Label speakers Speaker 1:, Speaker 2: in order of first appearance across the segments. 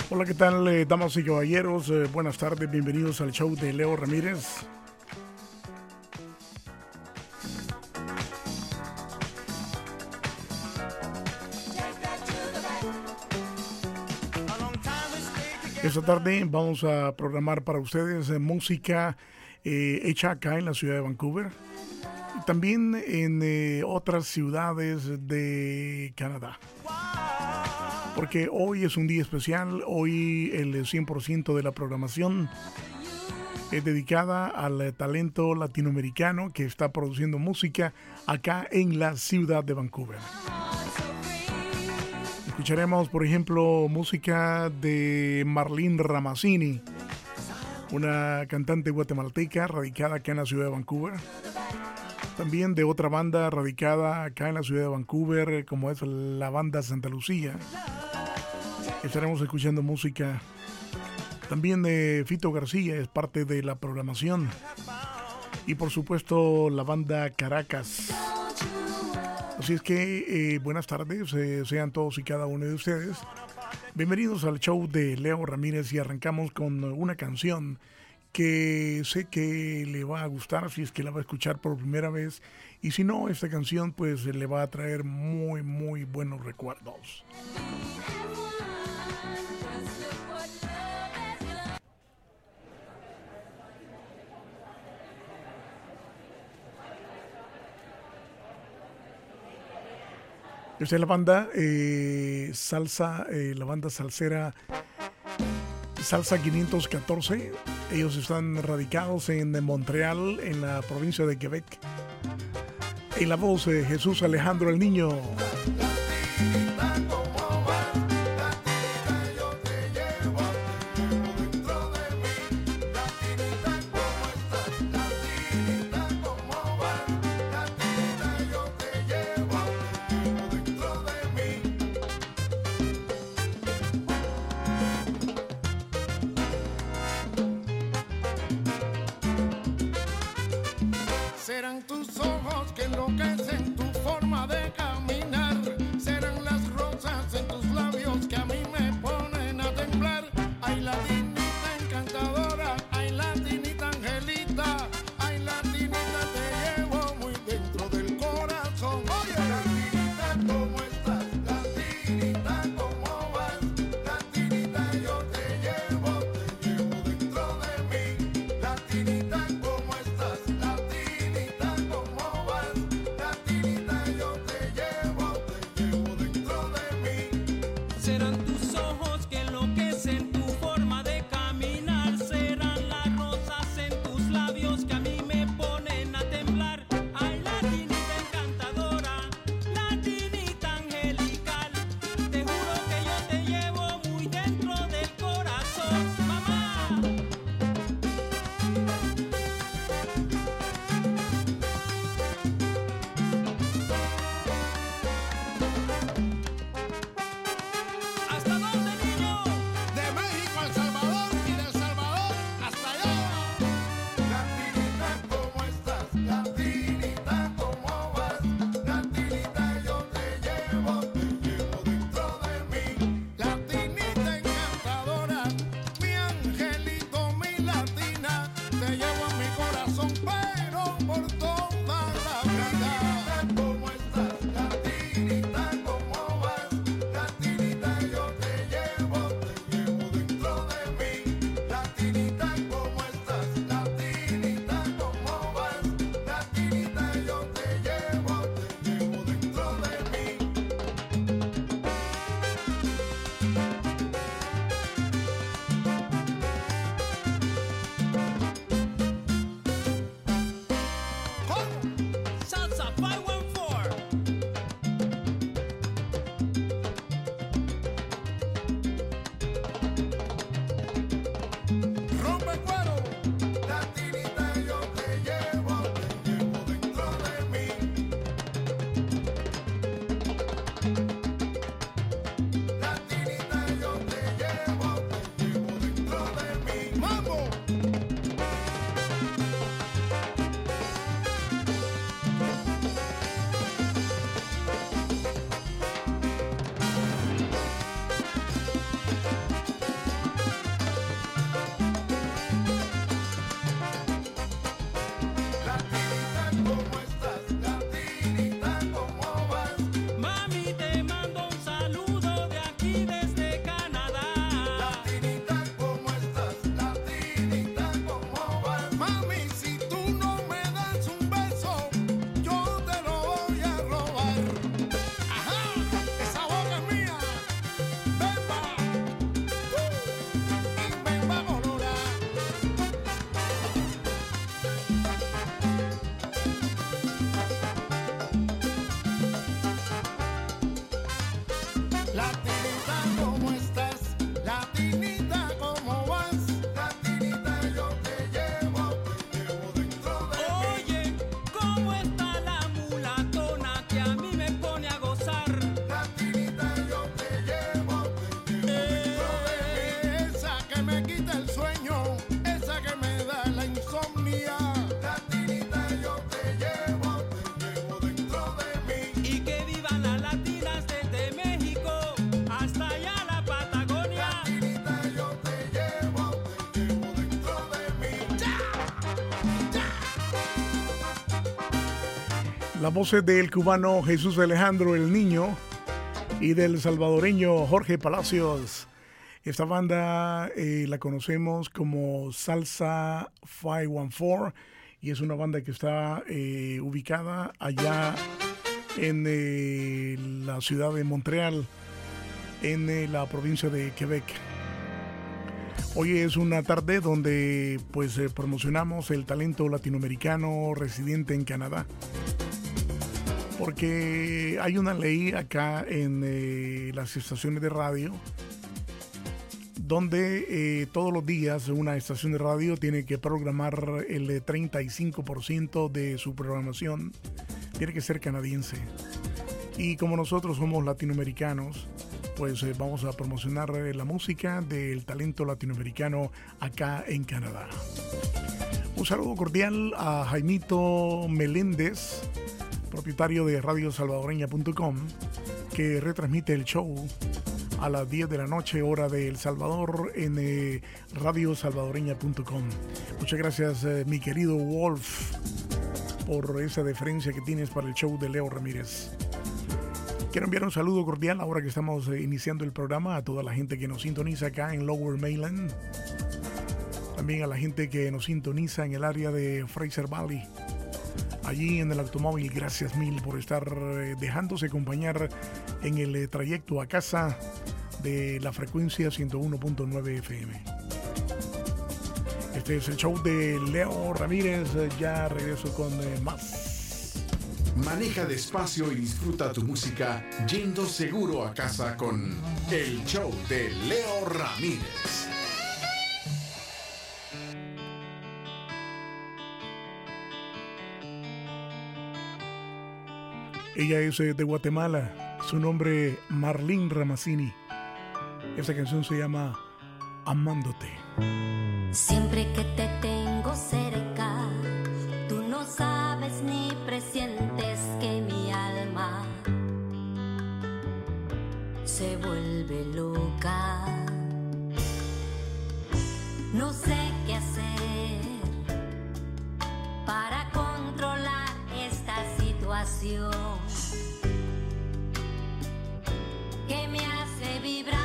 Speaker 1: Hola, ¿qué tal, damas y caballeros? Buenas tardes, bienvenidos al show de Leo Ramírez. Esta tarde vamos a programar para ustedes música hecha acá en la ciudad de Vancouver y también en otras ciudades de Canadá. Porque hoy es un día especial, hoy el 100% de la programación es dedicada al talento latinoamericano que está produciendo música acá en la ciudad de Vancouver. Escucharemos, por ejemplo, música de Marlene Ramazzini, una cantante guatemalteca radicada acá en la ciudad de Vancouver. También de otra banda radicada acá en la ciudad de Vancouver, como es la banda Santa Lucía. Estaremos escuchando música también de Fito García, es parte de la programación. Y por supuesto la banda Caracas. Así es que buenas tardes, sean todos y cada uno de ustedes. Bienvenidos al show de Leo Ramírez y arrancamos con una canción que sé que le va a gustar si es que la va a escuchar por primera vez. Y si no, esta canción pues le va a traer muy, muy buenos recuerdos. Esta es la banda salsa, la banda salsera Salsa 514. Ellos están radicados en Montreal, en la provincia de Quebec. En la voz de Jesús Alejandro el Niño.
Speaker 2: Serán tus ojos que enloquecen tu forma de caminar.
Speaker 1: Las voces del cubano Jesús Alejandro el Niño y del salvadoreño Jorge Palacios. Esta banda la conocemos como Salsa 514 y es una banda que está ubicada allá en la ciudad de Montreal, en la provincia de Quebec. Hoy es una tarde donde pues promocionamos el talento latinoamericano residente en Canadá, porque hay una ley acá en las estaciones de radio donde todos los días una estación de radio tiene que programar el 35% de su programación tiene que ser canadiense, y como nosotros somos latinoamericanos, pues vamos a promocionar la música del talento latinoamericano acá en Canadá. Un saludo cordial a Jaimito Meléndez, propietario de radiosalvadoreña.com, que retransmite el show a las 10 de la noche, hora de El Salvador, en radiosalvadoreña.com. Muchas gracias, mi querido Wolf, por esa deferencia que tienes para el show de Leo Ramírez. Quiero enviar un saludo cordial ahora que estamos iniciando el programa a toda la gente que nos sintoniza acá en Lower Mainland. También a la gente que nos sintoniza en el área de Fraser Valley. Allí en el automóvil, gracias mil por estar dejándose acompañar en el trayecto a casa de la frecuencia 101.9 FM. Este es el show de Leo Ramírez. Ya regreso con más.
Speaker 2: Maneja despacio y disfruta tu música yendo seguro a casa con el show de Leo Ramírez.
Speaker 1: Ella es de Guatemala, su nombre Marlene Ramazzini. Esta canción se llama Amándote.
Speaker 3: Siempre que te tengo cerca, tú no sabes ni presientes que mi alma se vuelve loca. No sé qué hacer para controlar esta situación que me hace vibrar.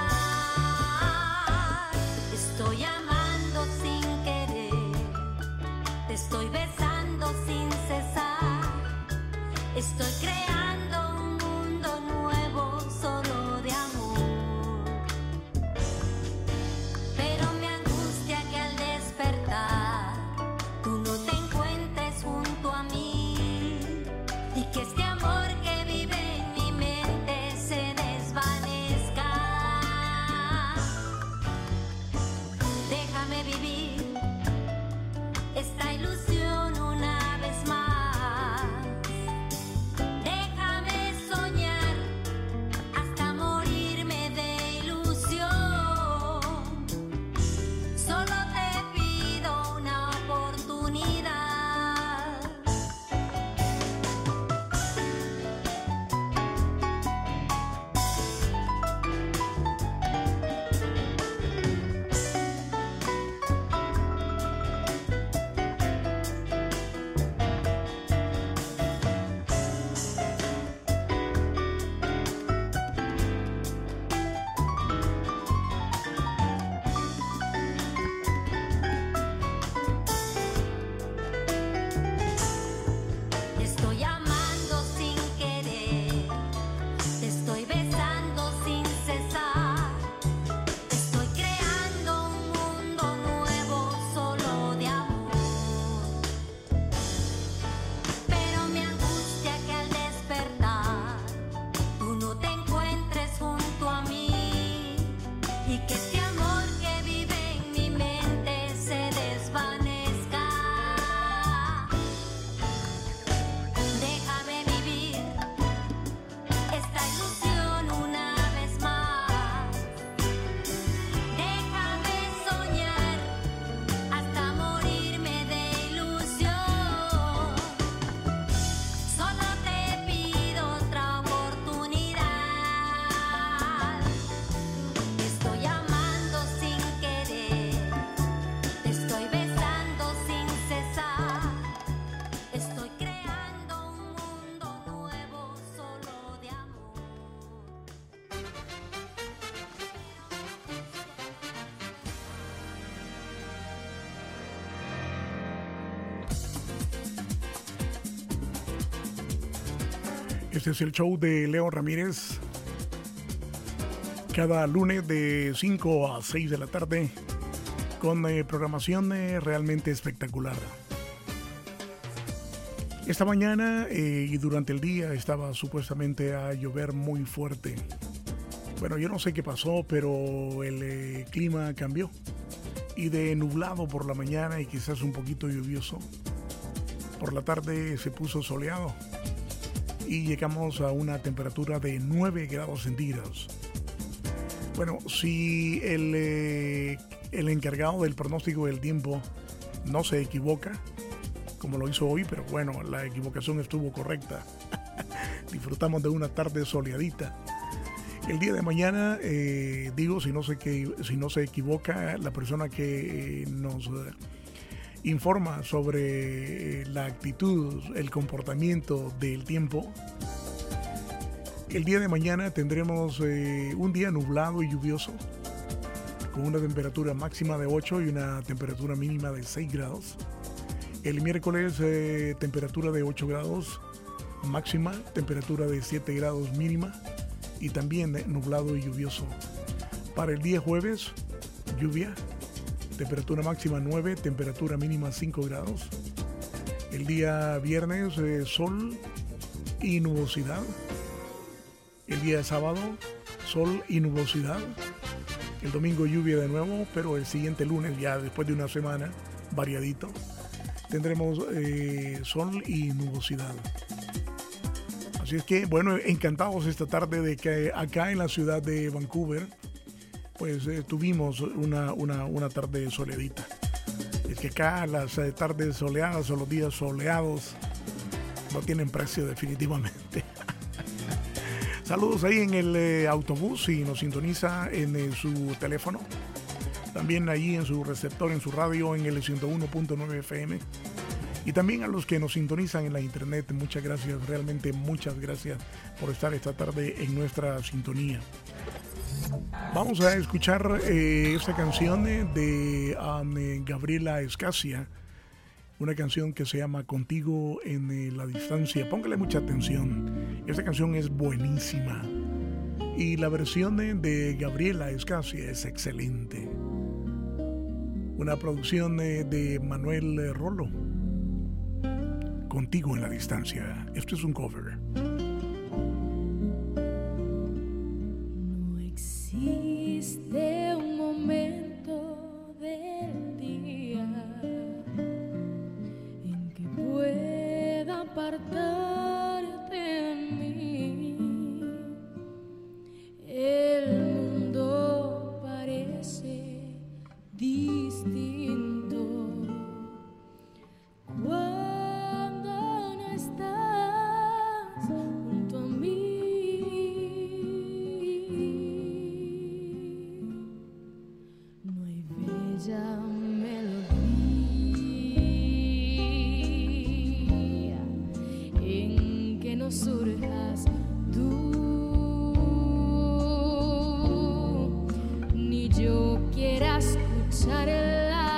Speaker 3: Estoy amando sin querer, te estoy besando sin cesar, estoy creando un mundo nuevo solo de amor.
Speaker 1: Este es el show de Leo Ramírez. Cada lunes de 5 a 6 de la tarde con programación realmente espectacular. Esta mañana y durante el día estaba supuestamente a llover muy fuerte. Bueno, yo no sé qué pasó, pero el clima cambió. Y de nublado por la mañana y quizás un poquito lluvioso, por la tarde se puso soleado. Y llegamos a una temperatura de 9 grados centígrados. Bueno, si el encargado del pronóstico del tiempo no se equivoca, como lo hizo hoy, pero bueno, la equivocación estuvo correcta. Disfrutamos de una tarde soleadita. El día de mañana, si no se equivoca, la persona que nos informa sobre la actitud, el comportamiento del tiempo. El día de mañana tendremos un día nublado y lluvioso, con una temperatura máxima de 8 y una temperatura mínima de 6 grados. El miércoles, temperatura de 8 grados máxima, temperatura de 7 grados mínima y también nublado y lluvioso. Para el día jueves, lluvia. Temperatura máxima 9, temperatura mínima 5 grados. El día viernes, sol y nubosidad. El día sábado, sol y nubosidad. El domingo lluvia de nuevo, pero el siguiente lunes, ya después de una semana, variadito, tendremos sol y nubosidad. Así es que, bueno, encantados esta tarde de que acá en la ciudad de Vancouver pues tuvimos una tarde soleadita. Es que acá las tardes soleadas o los días soleados no tienen precio definitivamente. Saludos ahí en el autobús si nos sintoniza en su teléfono. También ahí en su receptor, en su radio, en el 101.9 FM. Y también a los que nos sintonizan en la internet, muchas gracias, realmente muchas gracias por estar esta tarde en nuestra sintonía. Vamos a escuchar esta canción de Gabriela Escasia, una canción que se llama Contigo en la Distancia. Póngale mucha atención, esta canción es buenísima y la versión de Gabriela Escasia es excelente. Una producción de Manuel Rolo, Contigo en la Distancia. Esto es un cover.
Speaker 4: Existe un momento del día en que pueda apartarte de mí. El mundo parece distinto cuando no estás junto a mí. Bella melodía en que no surjas tú, ni yo quiera escucharla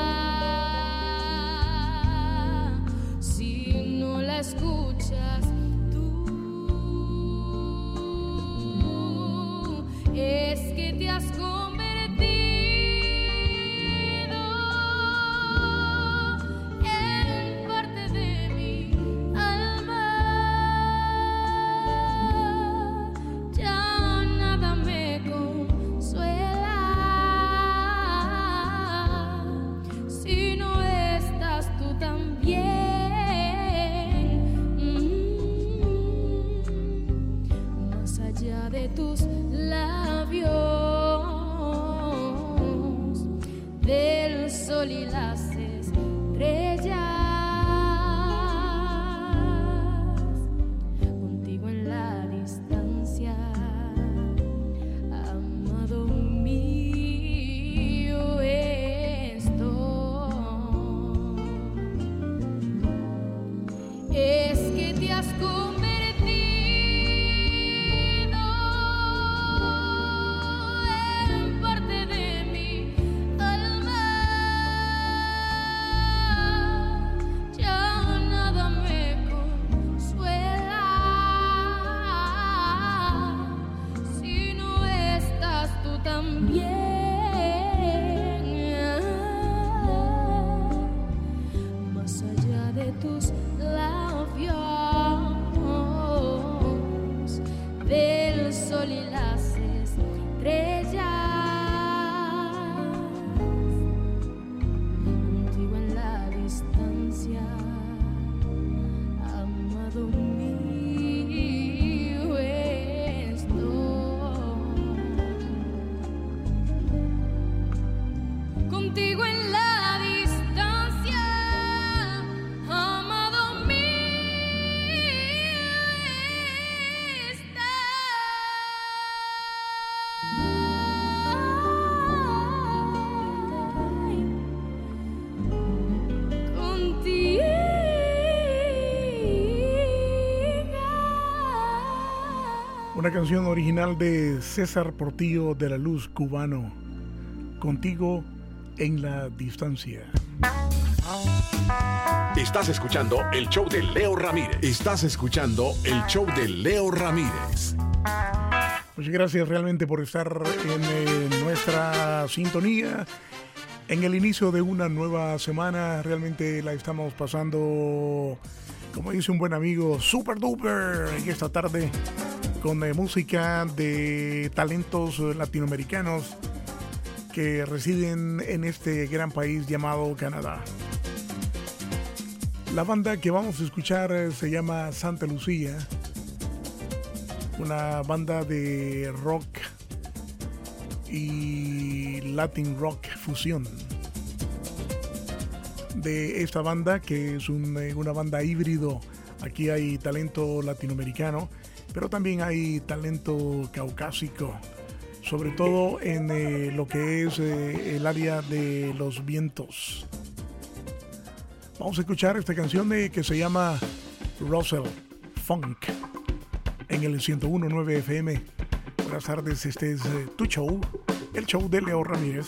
Speaker 4: si no la escuchas tú. Es que te has de tus labios, del sol y las estrellas, contigo en la distancia, amado mío estoy. Es que te has también. Más allá de tus labios, del sol y las estrellas, contigo en la distancia, amado mío estoy. Contigo en la distancia, amado mío
Speaker 1: Una canción original de César Portillo de la Luz, cubano. Contigo en la distancia.
Speaker 2: Estás escuchando el show de Leo Ramírez. Estás escuchando el show de Leo Ramírez.
Speaker 1: Muchas gracias realmente por estar en nuestra sintonía. En el inicio de una nueva semana, realmente la estamos pasando, como dice un buen amigo, super duper en esta tarde, con música de talentos latinoamericanos que residen en este gran país llamado Canadá. La banda que vamos a escuchar se llama Santa Lucía, una banda de rock y Latin rock fusión. De esta banda, que es una banda híbrido, aquí hay talento latinoamericano, pero también hay talento caucásico, sobre todo en lo que es el área de los vientos. Vamos a escuchar esta canción que se llama Russell Funk en el 101.9 FM. Buenas tardes, este es tu show, el show de Leo Ramírez.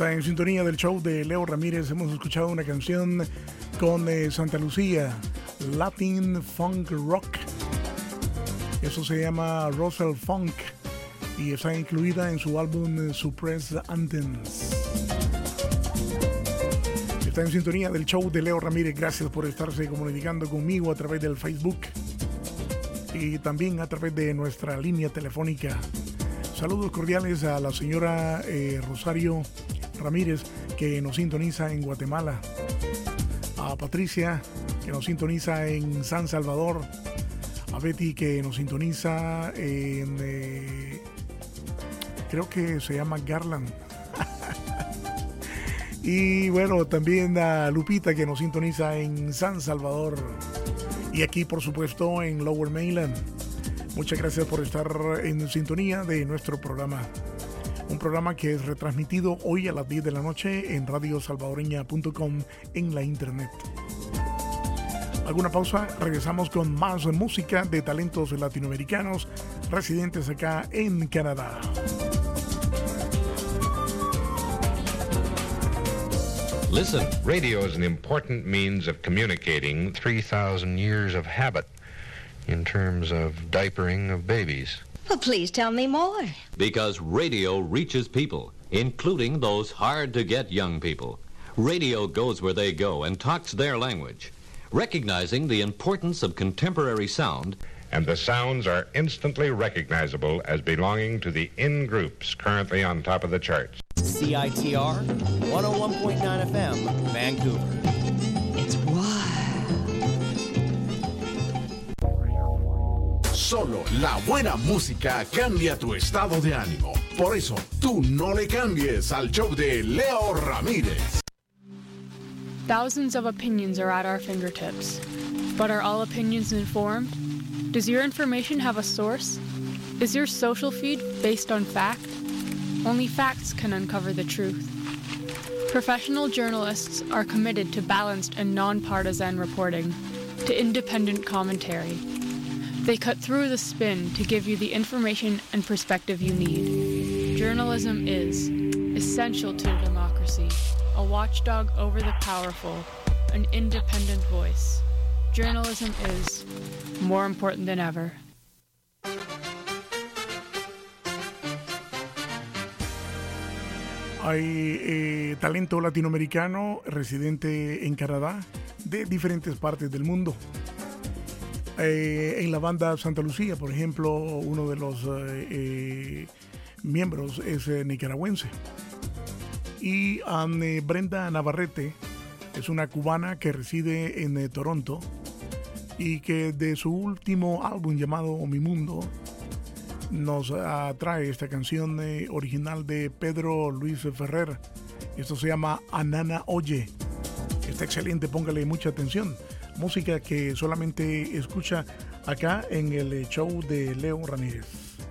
Speaker 1: Está en sintonía del show de Leo Ramírez. Hemos escuchado una canción con Santa Lucía, Latin Funk Rock. Eso se llama Russell Funk y está incluida en su álbum Suppressed Anthems. Está en sintonía del show de Leo Ramírez. Gracias por estarse comunicando conmigo a través del Facebook y también a través de nuestra línea telefónica. Saludos cordiales a la señora Rosario Ramírez, que nos sintoniza en Guatemala, a Patricia, que nos sintoniza en San Salvador, a Betty, que nos sintoniza en creo que se llama Garland. Y bueno, también a Lupita, que nos sintoniza en San Salvador, y aquí por supuesto en Lower Mainland. Muchas gracias por estar en sintonía de nuestro programa. Un programa que es retransmitido hoy a las 10 de la noche en radiosalvadoreña.com en la internet. ¿Alguna pausa? Regresamos con más música de talentos latinoamericanos residentes acá en Canadá.
Speaker 5: Listen, radio is an important means of communicating 3,000 years of habit in terms of diapering of babies.
Speaker 6: Well, please tell me more.
Speaker 7: Because radio reaches people, including those hard-to-get young people. Radio goes where they go and talks their language, recognizing the importance of contemporary sound.
Speaker 5: And the sounds are instantly recognizable as belonging to the in-groups currently on top of the charts.
Speaker 8: CITR 101.9 FM, Vancouver.
Speaker 6: It's wild.
Speaker 2: Solo la buena música cambia tu estado de ánimo. Por eso, tú no le cambies al show de Leo Ramírez.
Speaker 4: Thousands of opinions are at our fingertips. But are all opinions informed? Does your information have a source? Is your social feed based on fact? Only facts can uncover the truth. Professional journalists are committed to balanced and non-partisan reporting, to independent commentary. They cut through the spin to give you the information and perspective you need. Journalism is essential to democracy, a watchdog over the powerful, an independent voice. Journalism is more important than ever.
Speaker 1: Hay talento latinoamericano residente en Canadá de diferentes partes del mundo. En la banda Santa Lucía, por ejemplo, uno de los miembros es nicaragüense. Y Brenda Navarrete es una cubana que reside en Toronto y que de su último álbum llamado Mi Mundo nos trae esta canción original de Pedro Luis Ferrer. Esto se llama Anana Oye. Está excelente, póngale mucha atención. Música que solamente escucha acá en el show de Leo Ramírez.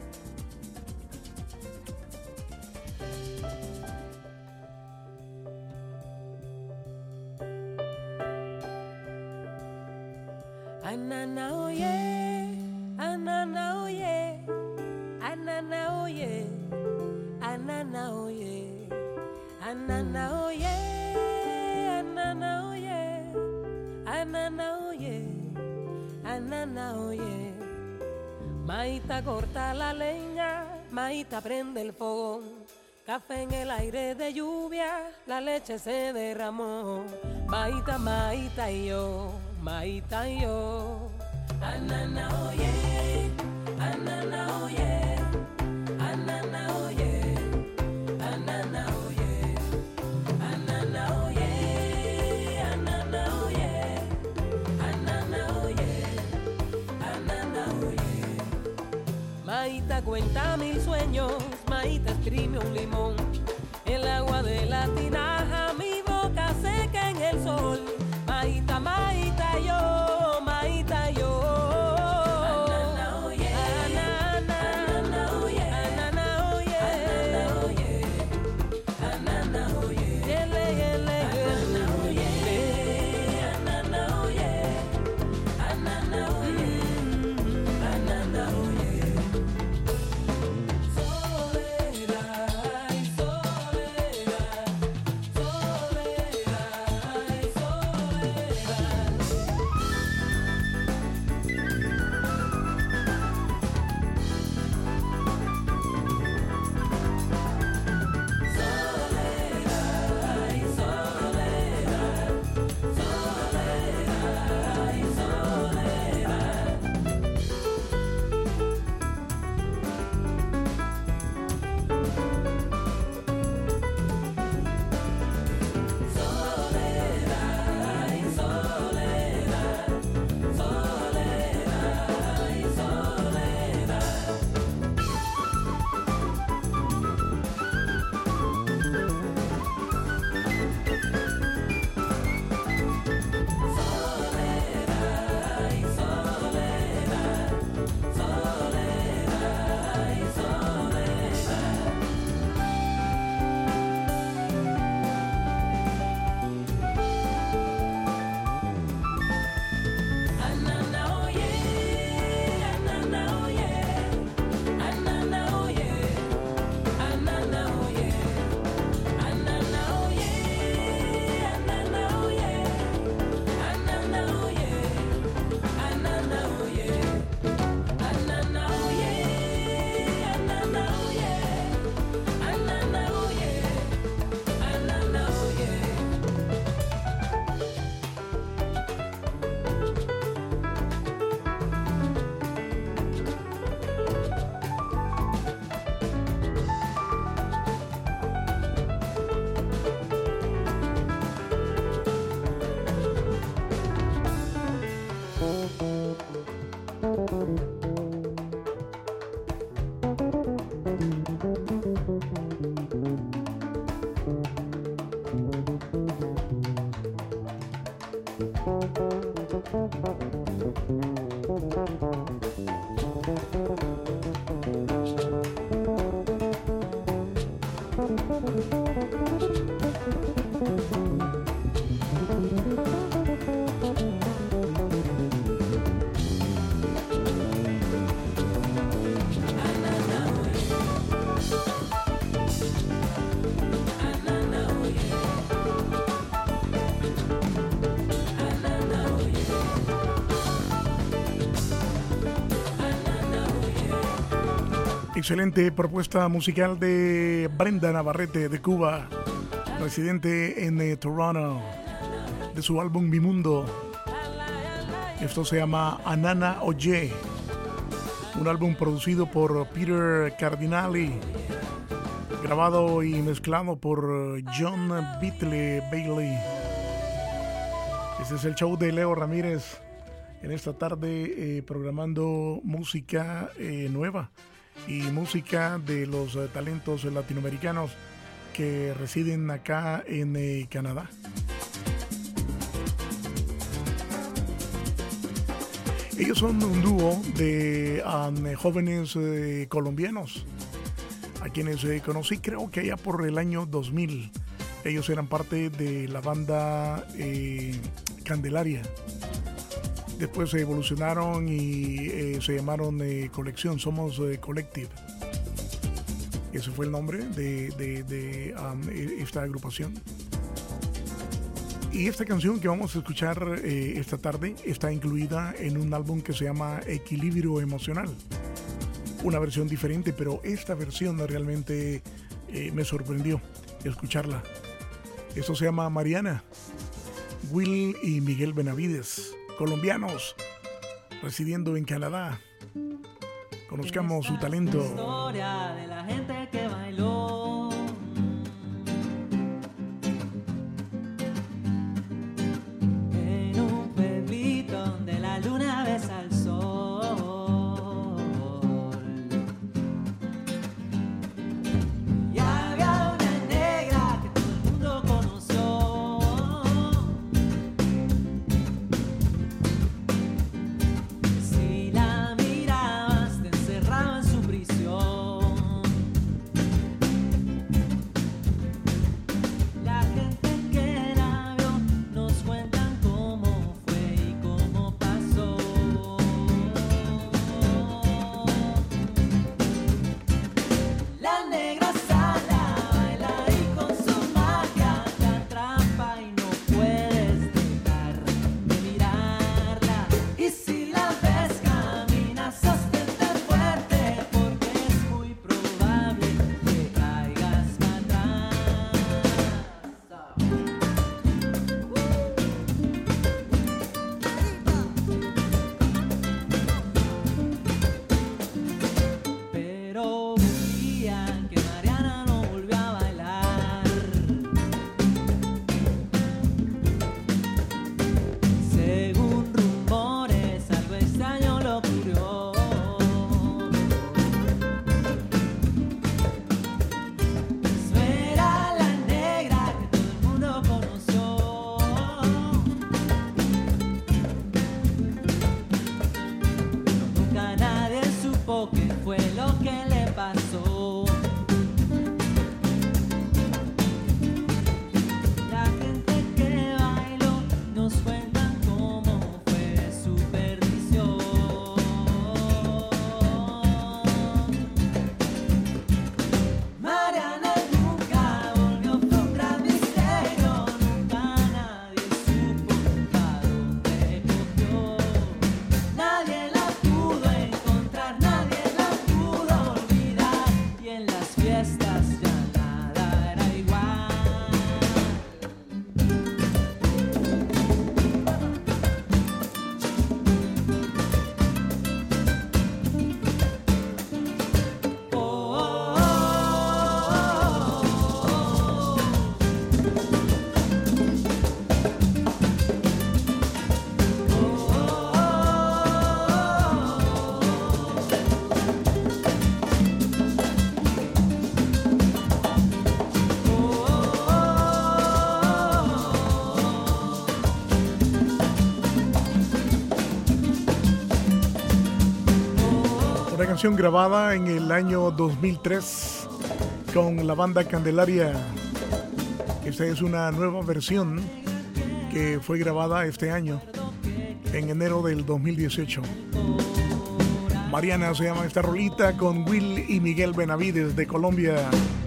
Speaker 9: Anana oye, anana oye, anana oye, anana oye, anana oye, anana oye, anana oye, anana oye. Maíta corta la leña, Maíta prende el fogón, café en el aire de lluvia, la leche se derramó. Maíta, Maíta y yo, Maíta y yo. Anana oye, anana oye, anana oye, anana oye, anana oye, anana oye, anana oye, anana oye. Maíta cuenta mil sueños, Maíta exprime un limón, el agua de la tinaja mi boca seca en el sol. Maíta, Maíta yo, Maíta yo. Anana oye, anana oye, anana oye, anana oye, anana oye, yele yele, anana oye, anana oye, anana oye, anana oye. Soledad,
Speaker 1: Excelente propuesta musical de Brenda Navarrete de Cuba, residente en Toronto, de su álbum Mi Mundo. Esto se llama Anana Oye, un álbum producido por Peter Cardinali, grabado y mezclado por John Beatley Bailey. Este es el show de Leo Ramírez en esta tarde, programando música nueva y música de los talentos latinoamericanos que residen acá en Canadá. Ellos son un dúo de jóvenes colombianos a quienes conocí creo que allá por el año 2000. Ellos eran parte de la banda Candelaria. Después se evolucionaron y se llamaron Colección, Somos Collective. Ese fue el nombre de esta agrupación. Y esta canción que vamos a escuchar esta tarde está incluida en un álbum que se llama Equilibrio Emocional. Una versión diferente, pero esta versión realmente me sorprendió escucharla. Esto se llama Mariana. Will y Miguel Benavides, colombianos, residiendo en Canadá. Conozcamos su talento.
Speaker 10: Historia de la gente que bailó. En un pueblito donde la luna besa al sol. Y había una negra que todo el mundo conoció. Si la mirabas te encerraba en su prisión. La gente que la vio nos cuentan cómo fue y cómo pasó. La negra sale a bailar y con su magia te atrapa y no puedes dejar de mirarla. Y si la ves camina, sostente fuerte porque es muy probable que caigas para atrás. Pero un día que Mariana no volvió a bailar, según rumores algo extraño le ocurrió. No era la negra que todo el mundo conoció. Nunca nadie supo qué fue lo que le pasó. La gente que bailó nos cuentan cómo fue su perdición. Mariana nunca volvió, fue un gran misterio. Nunca nadie supo a dónde cogió. Nadie la pudo encontrar, nadie la pudo olvidar. Y en las fiestas ya nada era igual.
Speaker 1: canción grabada en el año 2003 con la banda Candelaria. Esta es una nueva versión que fue grabada este año, en enero del 2018. Mariana se llama esta rolita, con Will y Miguel Benavides de Colombia.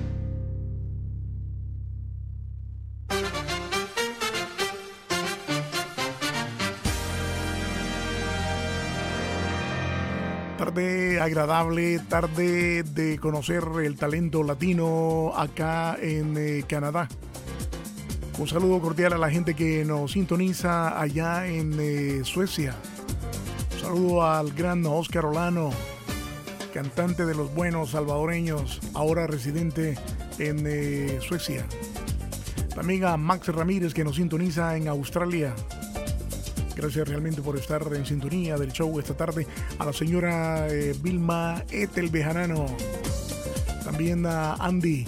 Speaker 1: Tarde agradable, tarde de conocer el talento latino acá en Canadá. Un saludo cordial a la gente que nos sintoniza allá en Suecia. Un saludo al gran Oscar Olano, cantante de los buenos salvadoreños, ahora residente en Suecia. También a Max Ramírez, que nos sintoniza en Australia. Gracias realmente por estar en sintonía del show esta tarde. A la señora Vilma Etel Bejarano. También a Andy,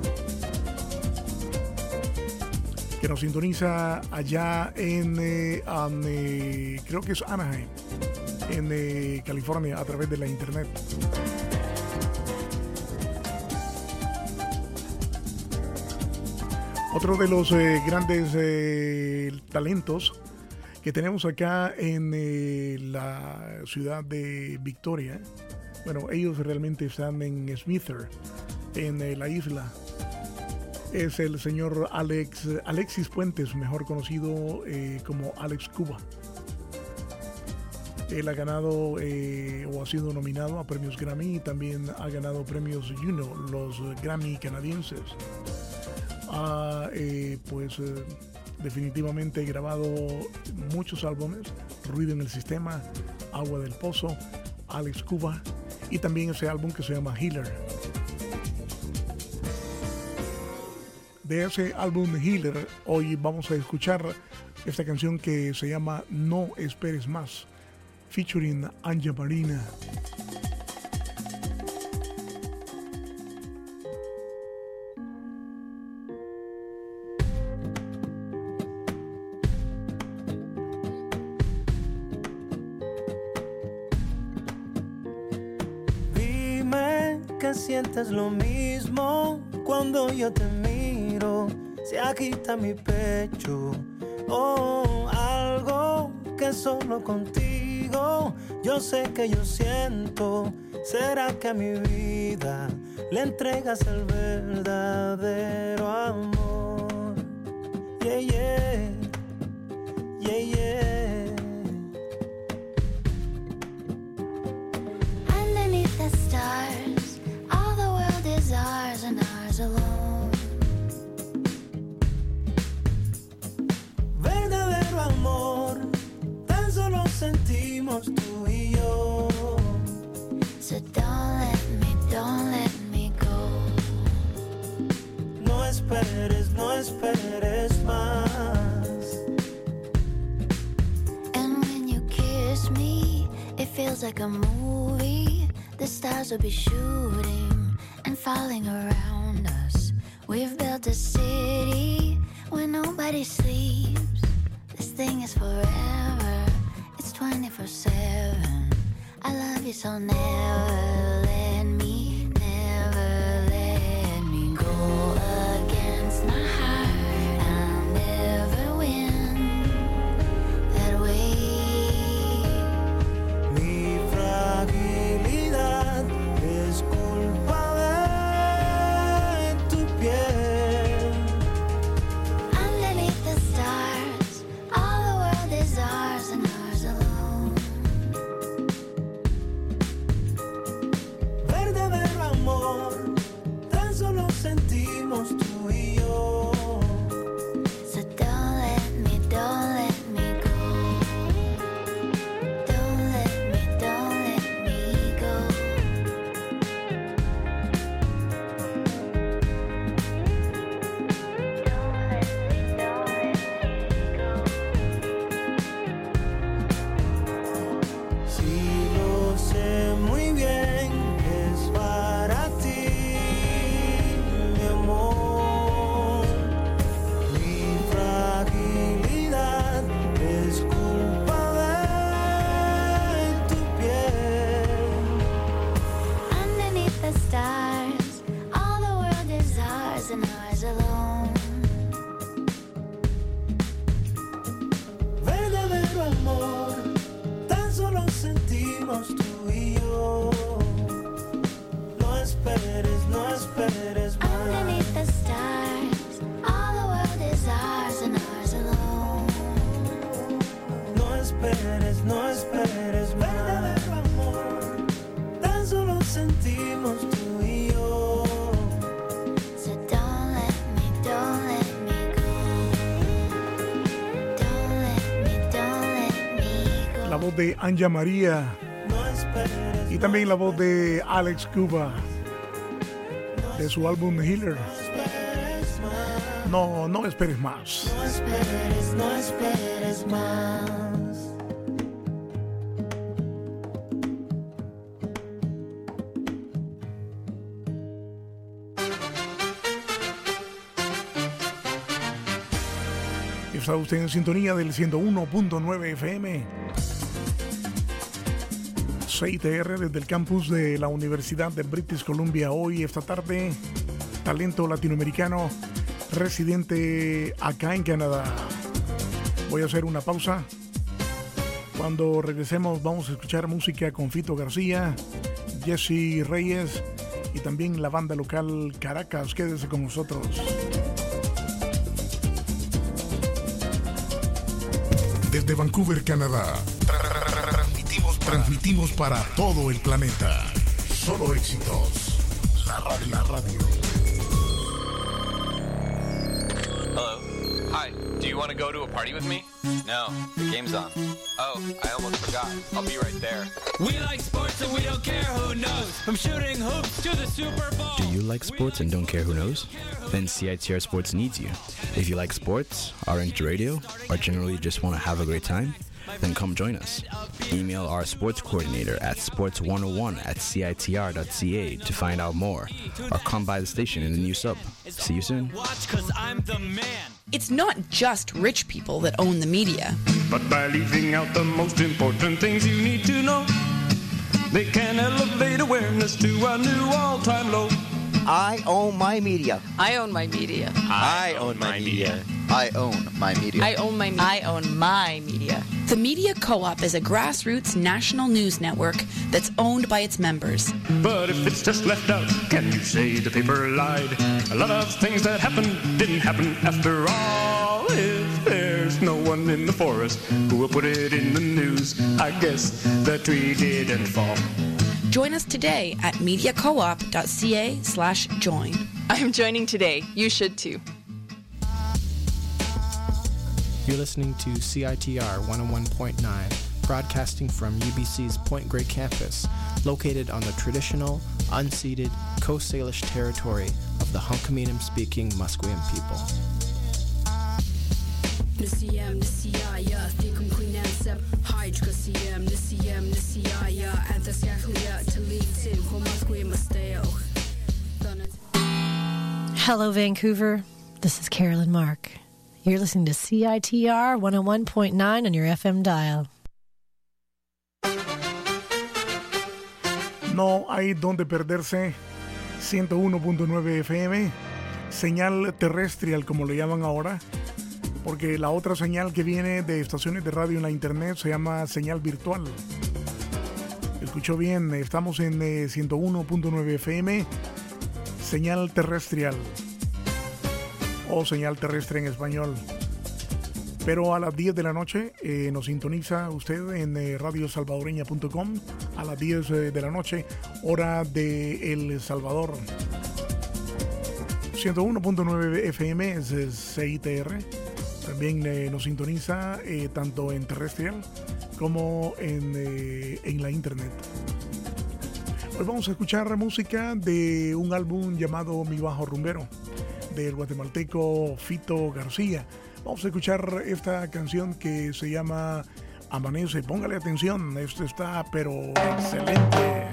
Speaker 1: que nos sintoniza allá en creo que es Anaheim, en California, a través de la internet. Otro de los grandes talentos que tenemos acá en la ciudad de Victoria. Bueno, ellos realmente están en Smither, en la isla. Es el señor Alexis Puentes, mejor conocido como Alex Cuba. Él ha ganado o ha sido nominado a premios Grammy y también ha ganado premios Juno, los Grammy canadienses. Definitivamente he grabado muchos álbumes: Ruido en el Sistema, Agua del Pozo, Alex Cuba, y también ese álbum que se llama Healer. De ese álbum Healer, hoy vamos a escuchar esta canción que se llama No Esperes Más, featuring Anja Marina.
Speaker 11: Sientes lo mismo cuando yo te miro, se agita mi pecho, oh, algo que solo contigo yo sé que yo siento. ¿Será que a mi vida le entregas el verdadero amor? Yeah, yeah, yeah, yeah.
Speaker 3: Underneath the stars, all the world is ours and ours alone.
Speaker 11: Verdadero amor, tan solo sentimos tú y yo.
Speaker 3: So don't let me go.
Speaker 11: No esperes, no esperes más.
Speaker 3: And when you kiss me, it feels like a movie. The stars will be shooting and falling around us. We've built a city where nobody sleeps. This thing is forever, it's 24/7. I love you so never let me go against my heart. I'll never win that way.
Speaker 11: Mi fragilidad es culpa de tu piel.
Speaker 3: Underneath the stars, all the world is ours and ours alone. and ours alone.
Speaker 11: Verdadero amor, tan solo sentimos tú y yo. No esperes, no esperes más.
Speaker 3: Underneath the stars, all the world is ours and ours alone.
Speaker 11: No esperes, no esperes más. Verdadero amor, tan solo sentimos tú y yo.
Speaker 3: So don't let me go. Don't let me go.
Speaker 1: La voz de Anja María y también la voz de Alex Cuba de su álbum Healer. No esperes más.
Speaker 11: No esperes más.
Speaker 1: Está usted en sintonía del 101.9 FM. CITR desde el campus de la Universidad de British Columbia. Hoy, esta tarde, talento latinoamericano residente acá en Canadá. Voy a hacer una pausa. Cuando regresemos vamos a escuchar música con Fito García, Jesse Reyes y también la banda local Caracas. Quédese con nosotros.
Speaker 2: Desde Vancouver, Canadá, transmitimos para todo el planeta. Solo éxitos. La radio.
Speaker 12: Hello. Hi. Do you want to go to a party with me? No. The game's on. Oh, I almost forgot. I'll be right there.
Speaker 13: We like sports and we don't care who knows. From shooting hoops to the Super Bowl.
Speaker 14: Do you like sports and don't care who knows? Then CITR Sports needs you. If you like sports, are into radio, or generally just want to have a great time, then come join us. Email our sports coordinator at sports101@citr.ca to find out more, or come by the station in the new sub. See you soon.
Speaker 13: Watch 'cause I'm the man.
Speaker 15: It's not just rich people that own the media.
Speaker 16: But by leaving out the most important things you need to know, they can elevate awareness to a new all-time low.
Speaker 17: I own my media.
Speaker 15: I own my media.
Speaker 17: I own my media. I own my media.
Speaker 15: I own my media. I own my media. The Media Co-op is a grassroots national news network that's owned by its members.
Speaker 16: But if it's just left out, can you say the paper lied? A lot of things that happened didn't happen after all. If there's no one in the forest who will put it in the news, I guess the tree didn't fall.
Speaker 15: Join us today at mediacoop.ca/join.
Speaker 18: I'm joining today. You should too.
Speaker 19: You're listening to CITR 101.9, broadcasting from UBC's Point Grey campus, located on the traditional, unceded Coast Salish territory of the Hunkaminam-speaking Musqueam people.
Speaker 20: Hello, Vancouver. This is Carolyn Mark. You're listening to CITR 101.9 on your FM dial.
Speaker 1: No hay donde perderse. 101.9 FM. Señal terrestrial, como le llaman ahora. Porque la otra señal que viene de estaciones de radio en la internet se llama señal virtual. Escuchó bien, estamos en 101.9 FM. Señal terrestrial. O señal terrestre en español. Pero a las 10 de la noche nos sintoniza usted en radiosalvadoreña.com a las 10 de la noche, hora de El Salvador. 101.9 FM es CITR. También nos sintoniza tanto en terrestrial como en la internet. Hoy vamos a escuchar música de un álbum llamado Mi Bajo Rumbero, del guatemalteco Fito García. Vamos a escuchar esta canción que se llama Amanece. Póngale atención, esto está pero excelente.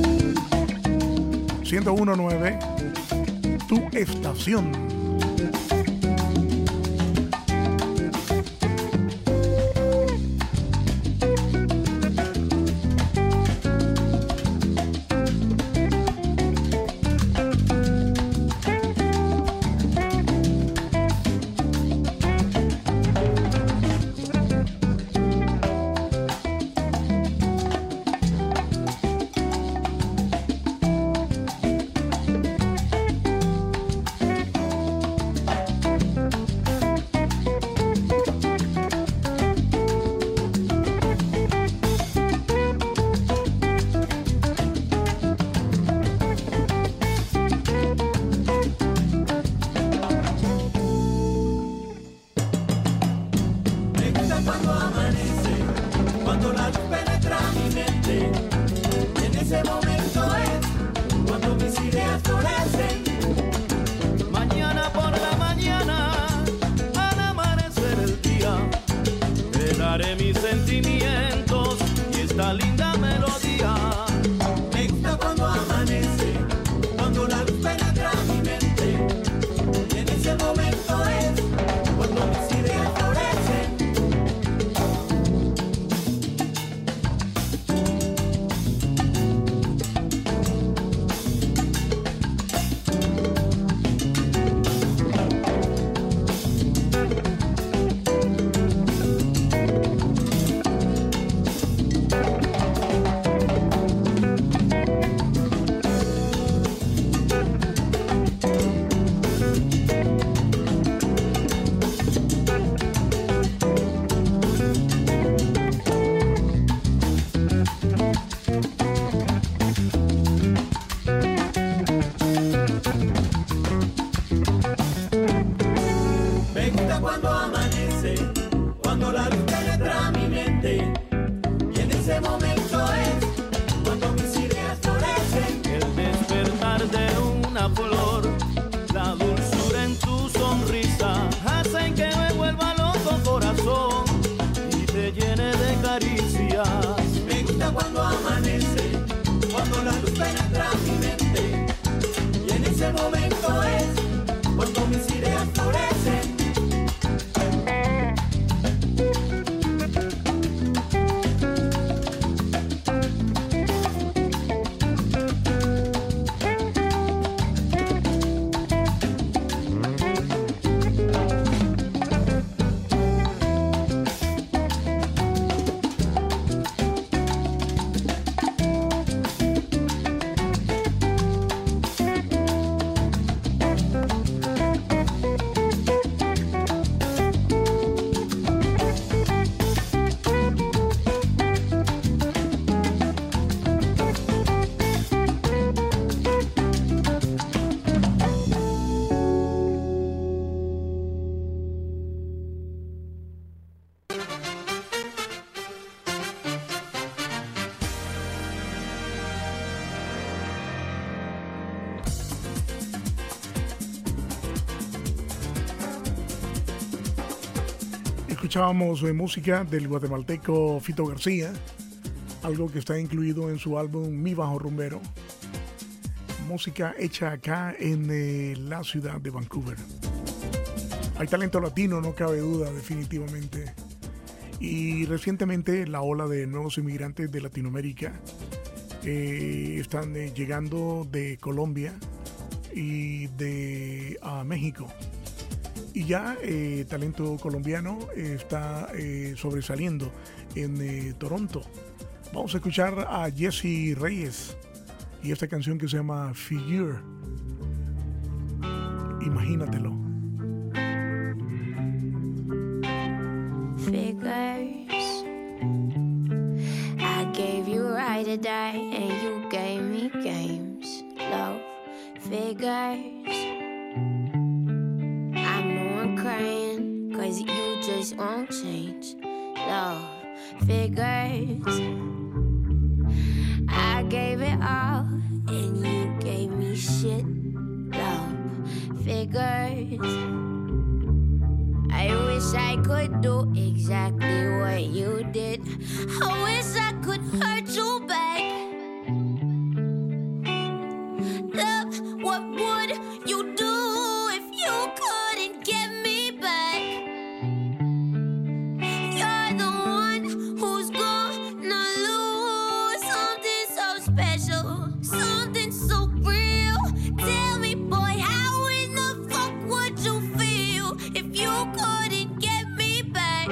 Speaker 1: 101.9, tu estación.
Speaker 11: amanece, cuando la luz penetra mi mente, y en ese momento es cuando mis ideas florecen.
Speaker 10: El despertar de una flor, la dulzura en tu sonrisa, hacen que me vuelva loco corazón y te llene de caricias.
Speaker 11: Me gusta cuando amanece, cuando la luz penetra mi mente, y en ese momento es cuando mis ideas florecen.
Speaker 1: Escuchábamos música del guatemalteco Fito García, algo que está incluido en su álbum Mi Bajo Rumbero, música hecha acá en la ciudad de Vancouver. Hay talento latino, no cabe duda, definitivamente. Y recientemente la ola de nuevos inmigrantes de Latinoamérica están llegando de Colombia y de México. Y ya talento colombiano está sobresaliendo en Toronto. Vamos a escuchar a Jesse Reyes y esta canción que se llama Figure. Imagínatelo.
Speaker 3: Figures, I gave you right to die and you gave me games. Love figures, crying, cause you just won't change. Love figures, I gave it all and you gave me shit. Love figures, I wish I could do exactly what you did. I wish I could hurt you back. Love, what would you do if you couldn't get me back? You're the one who's gonna lose something so special, something so real. Tell me, boy, how in the fuck would you feel if you couldn't get me back?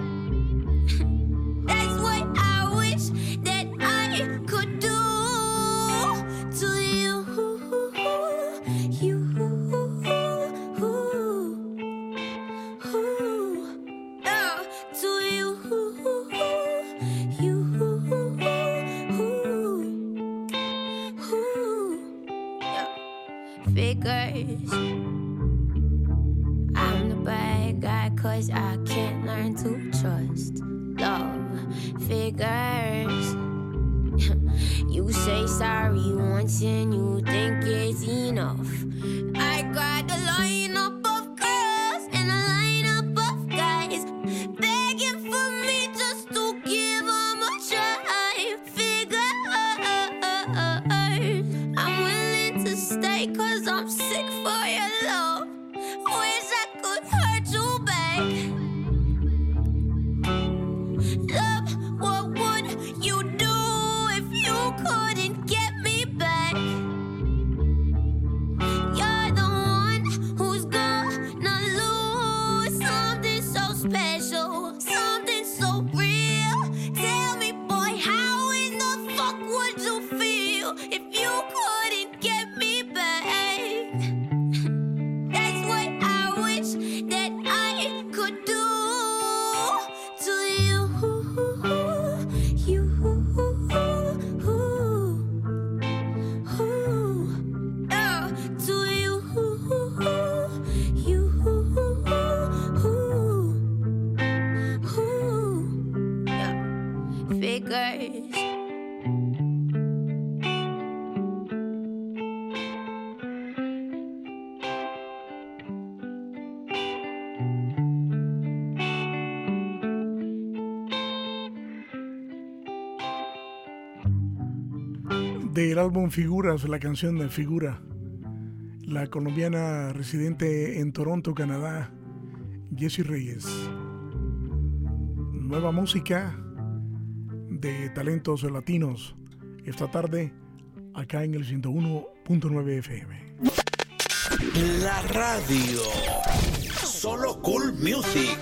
Speaker 3: That's what I wish that I could do to you. Figures, I'm the bad guy cause I can't learn to trust. Love figures, you say sorry once and you think it's enough. I got a lineup of girls and a lineup of guys begging for me just to give them a try. Figures, I'm willing to stay cause I'm sick for your love. Wish I could hurt you back. Love, what would you do if you couldn't get me back? You're the one
Speaker 1: Del álbum Figuras, la canción de Figura, la colombiana residente en Toronto, Canadá, Jessie Reyes. Nueva música de talentos latinos esta tarde acá en el 101.9 FM.
Speaker 21: La radio. Solo Cool Music.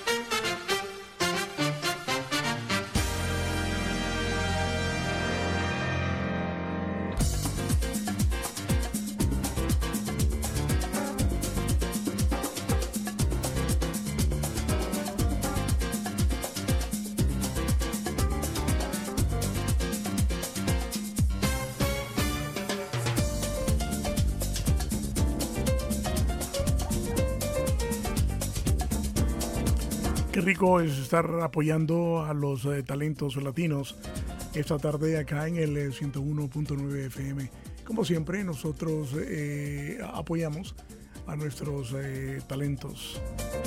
Speaker 1: Qué rico es estar apoyando a los talentos latinos esta tarde acá en el 101.9 FM. Como siempre, nosotros apoyamos a nuestros talentos.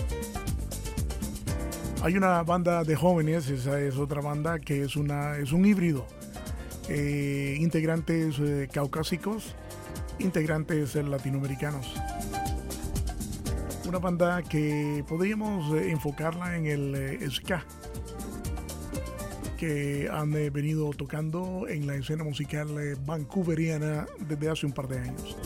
Speaker 1: Hay una banda de jóvenes, esa es otra banda que es un híbrido. Integrantes caucásicos, integrantes latinoamericanos. Una banda que podríamos enfocarla en el ska, que han venido tocando en la escena musical vancouveriana desde hace un par de años.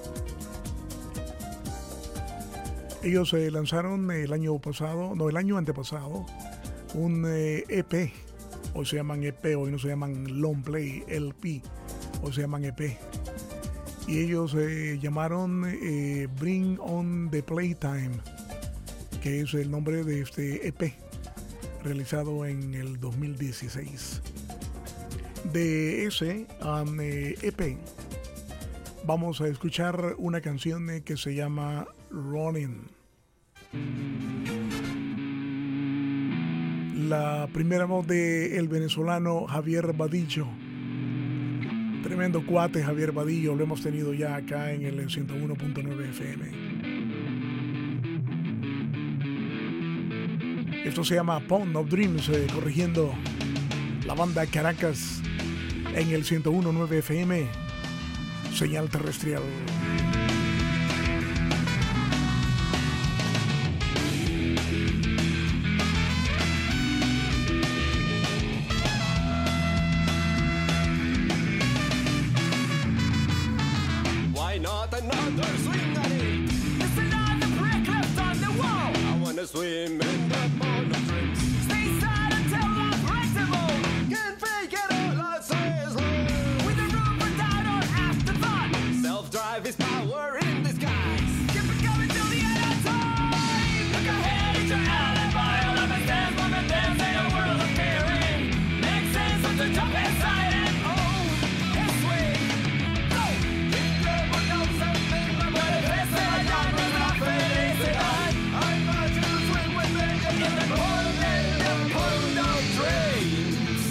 Speaker 1: Ellos lanzaron el año antepasado, un EP. Hoy se llaman EP, hoy no se llaman long play, LP, hoy se llaman EP. Y ellos llamaron Bring On The Playtime, que es el nombre de este EP, realizado en el 2016. De ese EP vamos a escuchar una canción que se llama Running. La primera voz de el venezolano Javier Vadillo. Tremendo cuate Javier Vadillo, lo hemos tenido ya acá en el 101.9 FM. Esto se llama Pond of Dreams, corrigiendo la banda Caracas en el 101.9 FM, señal terrestrial.
Speaker 11: Swim in the pond of dreams. Stay sad until life breaks the mold. Can't fake it out, life says no. With a room for doubt or afterthought. Self-drive is power in disguise. Keep it coming till the end of time. Look ahead, it's your alibi. All of it stands, one and dance in a world of fearing. Makes sense of the jump inside and oh, this way. Go! Think about no something, but it is that I got with my felicidad. In the pond of dreams.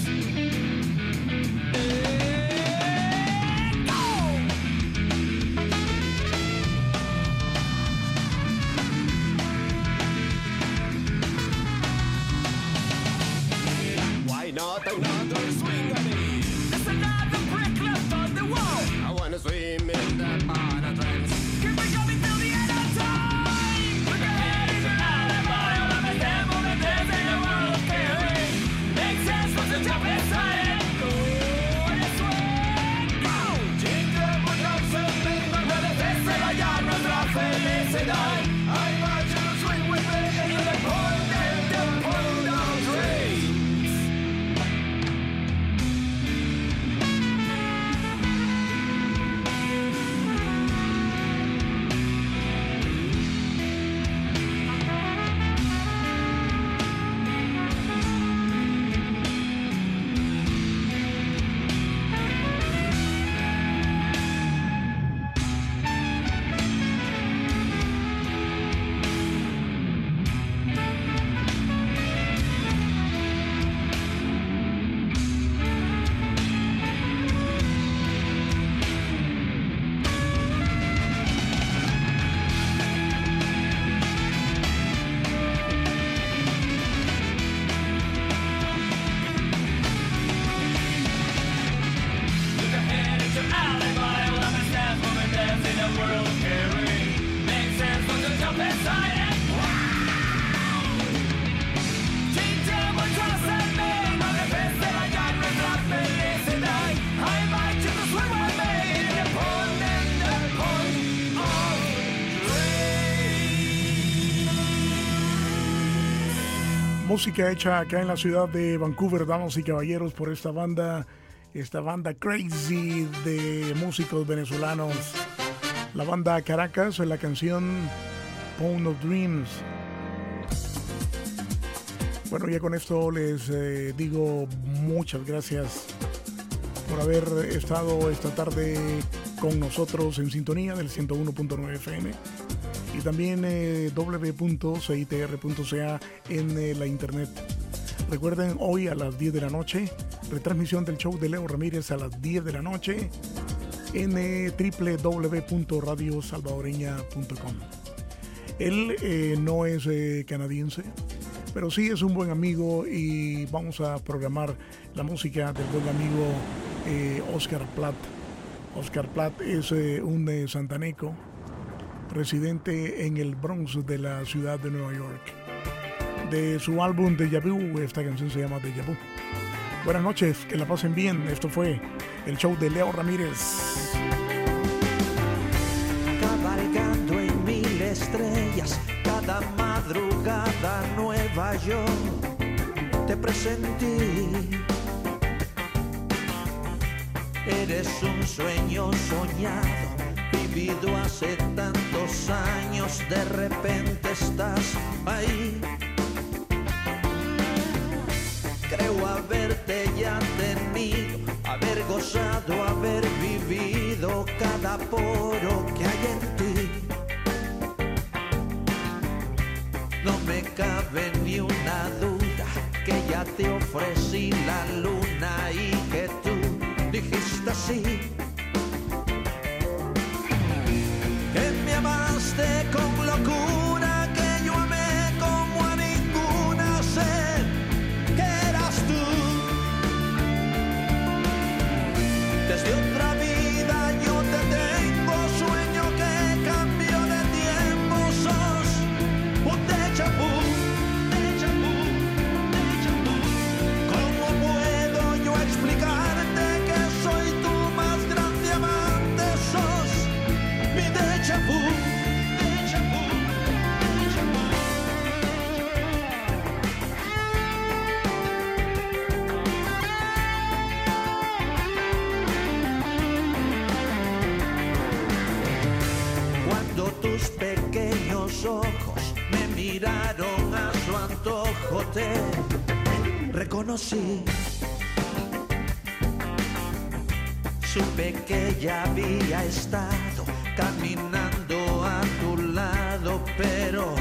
Speaker 11: Why not another swing at me? There's another brick left on the wall. I wanna swim in the pond of dreams. Keep it coming till the end of time. Look ahead, it's an alibi. All of it damn on the dance in a world of caring. Makes sense for the jump inside and go this way. Go! Jingle por la something, but the best that I got nuestra felicidad. I want you to swing with me in the pond of dreams.
Speaker 1: Música hecha acá en la ciudad de Vancouver, damas y caballeros, por esta banda crazy de músicos venezolanos. La banda Caracas, en la canción Pound of Dreams. Bueno, ya con esto les digo muchas gracias por haber estado esta tarde con nosotros en sintonía del 101.9 FM y también www.citr.ca en la internet. Recuerden, hoy a las 10 de la noche, retransmisión del show de Leo Ramírez a las 10 de la noche en www.radiosalvadoreña.com. Él no es canadiense, pero sí es un buen amigo y vamos a programar la música del buen amigo Oscar Platt. Oscar Platt es un santaneco residente en el Bronx de la ciudad de Nueva York. De su álbum Déjà Vu, esta canción se llama Déjà Vu. Buenas noches, que la pasen bien. Esto fue el show de Leo Ramírez.
Speaker 10: Cabalgando en 1000 estrellas, cada madrugada nueva yo te presentí. Eres un sueño soñado, vivido hace tantos años, de repente estás ahí. Creo haberte ya tenido, haber gozado, haber vivido cada poro que hay en ti. No me cabe ni una duda que ya te ofrecí la luna y que tú dijiste así. Que me amaste con locura, que yo amé como a ninguna, sé que eras tú. Desde otra vida yo te tengo, sueño que cambió de tiempo, sos un déjà vu, déjà vu, déjà vu. ¿Cómo puedo yo explicarte que soy tu más grande amante? Sos mi déjà vu, déjà vu, déjà vu. Cuando tus pequeños ojos me miraron a su antojo, te reconocí. Supe que ya había estado caminando a tu lado, pero